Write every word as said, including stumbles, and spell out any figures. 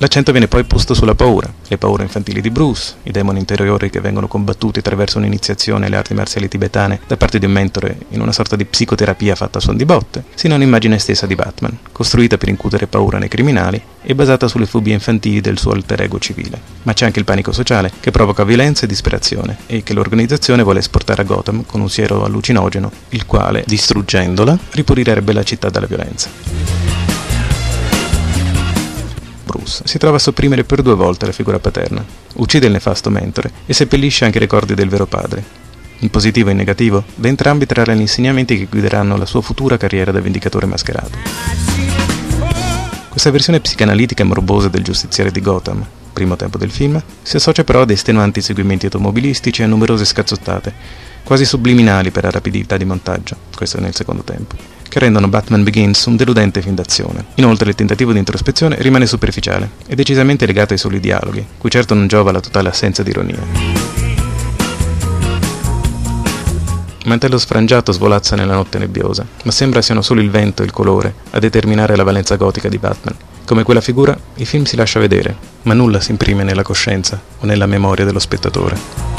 L'accento viene poi posto sulla paura, le paure infantili di Bruce, i demoni interiori che vengono combattuti attraverso un'iniziazione alle arti marziali tibetane da parte di un mentore in una sorta di psicoterapia fatta a suon di botte, sino all'immagine stessa di Batman, costruita per incutere paura nei criminali e basata sulle fobie infantili del suo alter ego civile. Ma c'è anche il panico sociale, che provoca violenza e disperazione, e che l'organizzazione vuole esportare a Gotham con un siero allucinogeno, il quale, distruggendola, ripulirebbe la città dalla violenza. Bruce si trova a sopprimere per due volte la figura paterna, uccide il nefasto mentore e seppellisce anche i ricordi del vero padre. In positivo e in negativo, da entrambi trarrà gli insegnamenti che guideranno la sua futura carriera da vendicatore mascherato. Questa versione psicanalitica e morbosa del giustiziere di Gotham, primo tempo del film, si associa però a dei estenuanti seguimenti automobilistici e a numerose scazzottate, quasi subliminali per la rapidità di montaggio, questo nel secondo tempo, che rendono Batman Begins un deludente film d'azione. Inoltre il tentativo di introspezione rimane superficiale e decisamente legato ai soli dialoghi, cui certo non giova la totale assenza di ironia. Il mantello sfrangiato svolazza nella notte nebbiosa, ma sembra siano solo il vento e il colore a determinare la valenza gotica di Batman. Come quella figura, il film si lascia vedere, ma nulla si imprime nella coscienza o nella memoria dello spettatore.